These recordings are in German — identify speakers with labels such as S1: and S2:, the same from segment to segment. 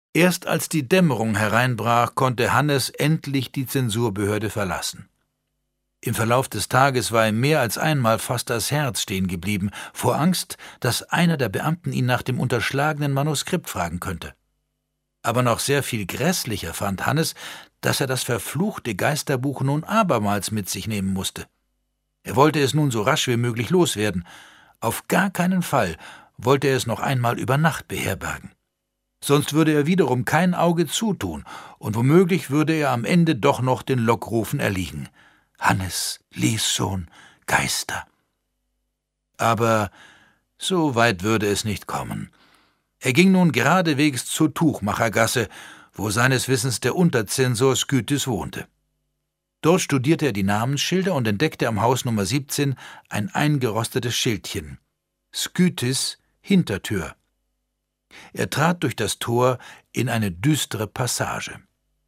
S1: Erst als die Dämmerung hereinbrach, konnte Hannes endlich die Zensurbehörde verlassen. Im Verlauf des Tages war ihm mehr als einmal fast das Herz stehen geblieben, vor Angst, dass einer der Beamten ihn nach dem unterschlagenen Manuskript fragen könnte. Aber noch sehr viel grässlicher fand Hannes, dass er das verfluchte Geisterbuch nun abermals mit sich nehmen musste. Er wollte es nun so rasch wie möglich loswerden. Auf gar keinen Fall wollte er es noch einmal über Nacht beherbergen. Sonst würde er wiederum kein Auge zutun, und womöglich würde er am Ende doch noch den Lockrufen erliegen. Hannes, lies schon, Geister. Aber so weit würde es nicht kommen. Er ging nun geradewegs zur Tuchmachergasse, wo seines Wissens der Unterzensor Skytis wohnte. Dort studierte er die Namensschilder und entdeckte am Haus Nummer 17 ein eingerostetes Schildchen. Skytis Hintertür. Er trat durch das Tor in eine düstere Passage.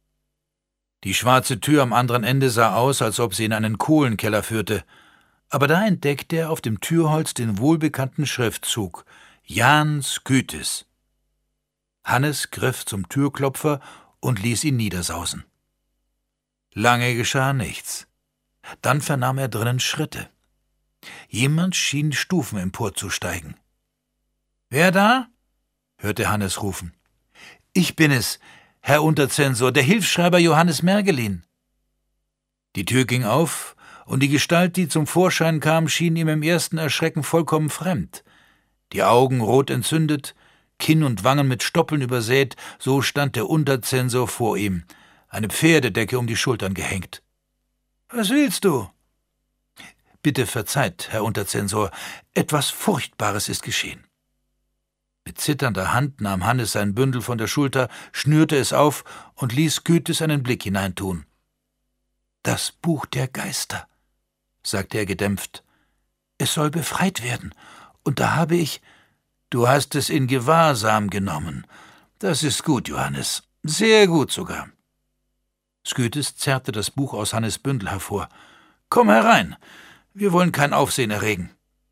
S1: Die schwarze Tür am anderen Ende sah aus, als ob sie in einen Kohlenkeller führte, aber da entdeckte er auf dem Türholz den wohlbekannten Schriftzug »Jan Skytis«. Hannes griff zum Türklopfer und ließ ihn niedersausen. Lange geschah nichts. Dann vernahm er drinnen Schritte. Jemand schien Stufen emporzusteigen. »Wer da?« hörte Hannes rufen. »Ich bin es, Herr Unterzensor, der Hilfsschreiber Johannes Mergelin.« Die Tür ging auf, und die Gestalt, die zum Vorschein kam, schien ihm im ersten Erschrecken vollkommen fremd. Die Augen rot entzündet, Kinn und Wangen mit Stoppeln übersät, so stand der Unterzensor vor ihm, eine Pferdedecke um die Schultern gehängt. »Was willst du?« »Bitte verzeiht, Herr Unterzensor, etwas Furchtbares ist geschehen.« Mit zitternder Hand nahm Hannes sein Bündel von der Schulter, schnürte es auf und ließ Skytis einen Blick hineintun. »Das Buch der Geister«, sagte er gedämpft. »Es soll befreit werden, und da habe ich...« »Du hast es in Gewahrsam genommen. Das ist gut, Johannes. Sehr gut sogar.« Skytis zerrte das Buch aus Hannes' Bündel hervor. »Komm herein, wir wollen kein Aufsehen erregen.«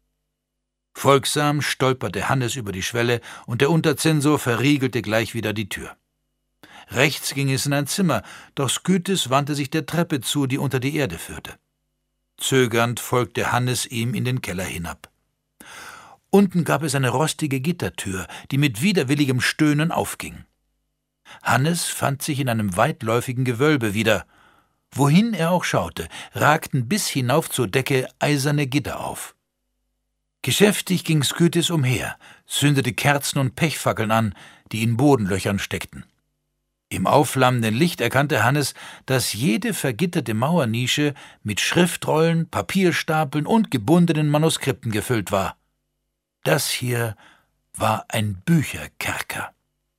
S1: Folgsam stolperte Hannes über die Schwelle, und der Unterzensor verriegelte gleich wieder die Tür. Rechts ging es in ein Zimmer, doch Skytis wandte sich der Treppe zu, die unter die Erde führte. Zögernd folgte Hannes ihm in den Keller hinab. Unten gab es eine rostige Gittertür, die mit widerwilligem Stöhnen aufging. Hannes fand sich in einem weitläufigen Gewölbe wieder. Wohin er auch schaute, ragten bis hinauf zur Decke eiserne Gitter auf. Geschäftig ging Skytis umher, zündete Kerzen und Pechfackeln an, die in Bodenlöchern steckten. Im aufflammenden Licht erkannte Hannes, dass jede vergitterte Mauernische mit Schriftrollen, Papierstapeln und gebundenen Manuskripten gefüllt war. Das hier war ein Bücherkerker.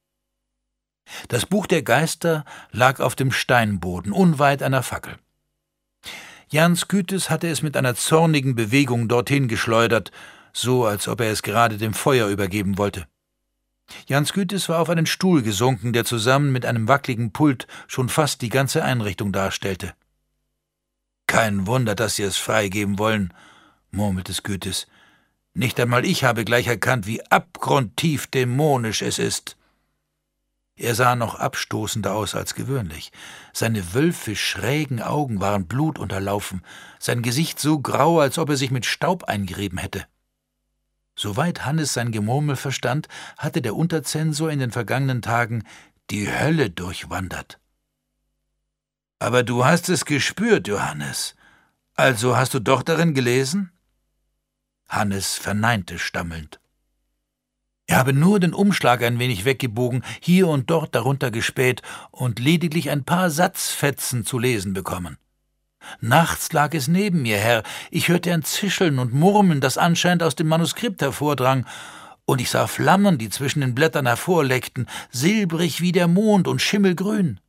S1: Das Buch der Geister lag auf dem Steinboden, unweit einer Fackel. Jan Skytis hatte es mit einer zornigen Bewegung dorthin geschleudert, so als ob er es gerade dem Feuer übergeben wollte. Jan Skytis war auf einen Stuhl gesunken, der zusammen mit einem wackligen Pult schon fast die ganze Einrichtung darstellte. »Kein Wunder, dass Sie es freigeben wollen«, murmelte Skytis. »Nicht einmal ich habe gleich erkannt, wie abgrundtief dämonisch es ist.« Er sah noch abstoßender aus als gewöhnlich. Seine wölfisch schrägen Augen waren blutunterlaufen, sein Gesicht so grau, als ob er sich mit Staub eingerieben hätte. Soweit Hannes sein Gemurmel verstand, hatte der Unterzensor in den vergangenen Tagen die Hölle durchwandert. »Aber du hast es gespürt, Johannes. Also hast du doch darin gelesen?« Hannes verneinte stammelnd. Er habe nur den Umschlag ein wenig weggebogen, hier und dort darunter gespäht und lediglich ein paar Satzfetzen zu lesen bekommen. Nachts lag es neben mir, Herr. Ich hörte ein Zischeln und Murmeln, das anscheinend aus dem Manuskript hervordrang, und ich sah Flammen, die zwischen den Blättern hervorleckten, silbrig wie der Mond und schimmelgrün.